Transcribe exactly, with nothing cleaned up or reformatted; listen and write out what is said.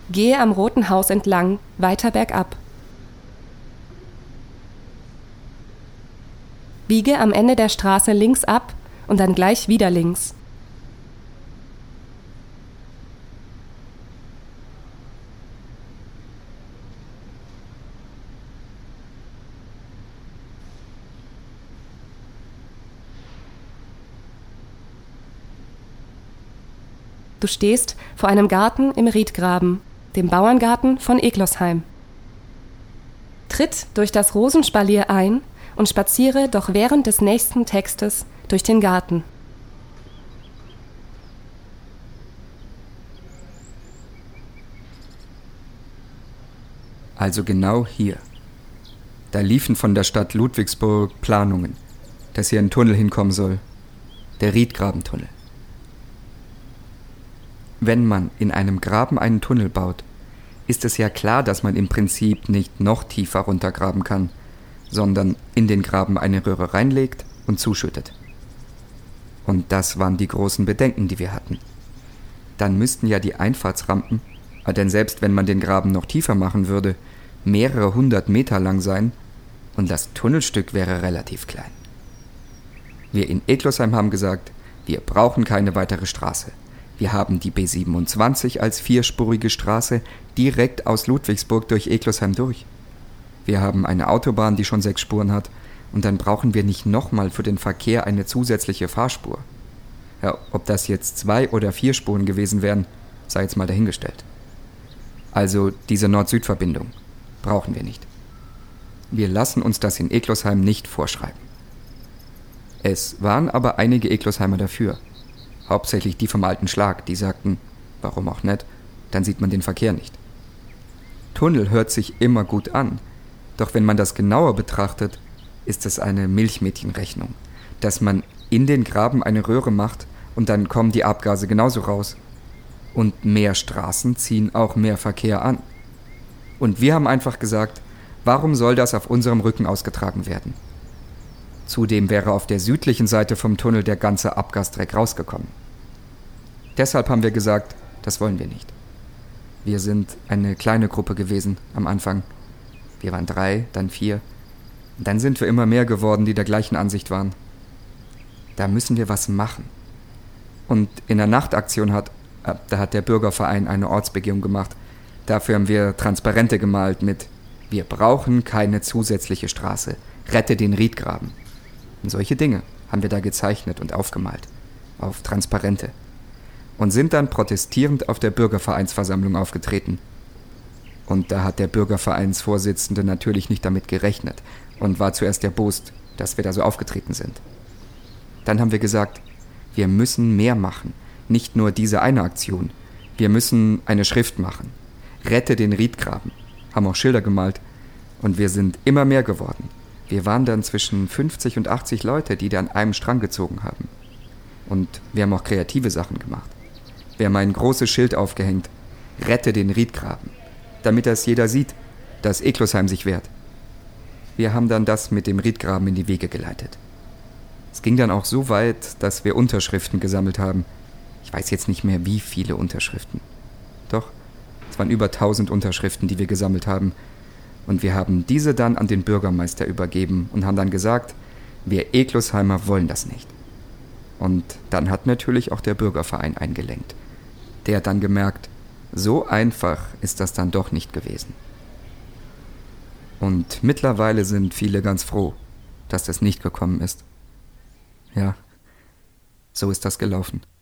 Gehe am Roten Haus entlang, weiter bergab. Biege am Ende der Straße links ab und dann gleich wieder links. Du stehst vor einem Garten im Riedgraben, dem Bauerngarten von Eglosheim. Tritt durch das Rosenspalier ein und spaziere doch während des nächsten Textes durch den Garten. Also genau hier. Da liefen von der Stadt Ludwigsburg Planungen, dass hier ein Tunnel hinkommen soll. Der Riedgrabentunnel. Wenn man in einem Graben einen Tunnel baut, ist es ja klar, dass man im Prinzip nicht noch tiefer runtergraben kann, sondern in den Graben eine Röhre reinlegt und zuschüttet. Und das waren die großen Bedenken, die wir hatten. Dann müssten ja die Einfahrtsrampen, denn selbst wenn man den Graben noch tiefer machen würde, mehrere hundert Meter lang sein und das Tunnelstück wäre relativ klein. Wir in Eglosheim haben gesagt, wir brauchen keine weitere Straße. Wir haben die B siebenundzwanzig als vierspurige Straße direkt aus Ludwigsburg durch Eglosheim durch. Wir haben eine Autobahn, die schon sechs Spuren hat, und dann brauchen wir nicht nochmal für den Verkehr eine zusätzliche Fahrspur. Ja, ob das jetzt zwei oder vier Spuren gewesen wären, sei jetzt mal dahingestellt. Also diese Nord-Süd-Verbindung brauchen wir nicht. Wir lassen uns das in Eglosheim nicht vorschreiben. Es waren aber einige Eglosheimer dafür. Hauptsächlich die vom alten Schlag, die sagten, warum auch nicht, dann sieht man den Verkehr nicht. Tunnel hört sich immer gut an, doch wenn man das genauer betrachtet, ist es eine Milchmädchenrechnung, dass man in den Graben eine Röhre macht und dann kommen die Abgase genauso raus. Und mehr Straßen ziehen auch mehr Verkehr an. Und wir haben einfach gesagt, warum soll das auf unserem Rücken ausgetragen werden? Zudem wäre auf der südlichen Seite vom Tunnel der ganze Abgasdreck rausgekommen. Deshalb haben wir gesagt, das wollen wir nicht. Wir sind eine kleine Gruppe gewesen am Anfang. Wir waren drei, dann vier. Dann sind wir immer mehr geworden, die der gleichen Ansicht waren. Da müssen wir was machen. Und in der Nachtaktion hat, äh, da hat der Bürgerverein eine Ortsbegehung gemacht. Dafür haben wir Transparente gemalt mit „Wir brauchen keine zusätzliche Straße. Rette den Riedgraben." Und solche Dinge haben wir da gezeichnet und aufgemalt. Auf Transparente. Und sind dann protestierend auf der Bürgervereinsversammlung aufgetreten. Und da hat der Bürgervereinsvorsitzende natürlich nicht damit gerechnet und war zuerst erbost, dass wir da so aufgetreten sind. Dann haben wir gesagt, wir müssen mehr machen, nicht nur diese eine Aktion. Wir müssen eine Schrift machen. Rette den Riedgraben. Haben auch Schilder gemalt. Und wir sind immer mehr geworden. Wir waren dann zwischen fünfzig und achtzig Leute, die da an einem Strang gezogen haben. Und wir haben auch kreative Sachen gemacht. Wir haben ein großes Schild aufgehängt. Rette den Riedgraben. Damit das jeder sieht, dass Eglosheim sich wehrt. Wir haben dann das mit dem Riedgraben in die Wege geleitet. Es ging dann auch so weit, dass wir Unterschriften gesammelt haben. Ich weiß jetzt nicht mehr, wie viele Unterschriften. Doch, es waren über tausend Unterschriften, die wir gesammelt haben. Und wir haben diese dann an den Bürgermeister übergeben und haben dann gesagt, wir Eglosheimer wollen das nicht. Und dann hat natürlich auch der Bürgerverein eingelenkt. Der hat dann gemerkt, so einfach ist das dann doch nicht gewesen. Und mittlerweile sind viele ganz froh, dass das nicht gekommen ist. Ja, so ist das gelaufen.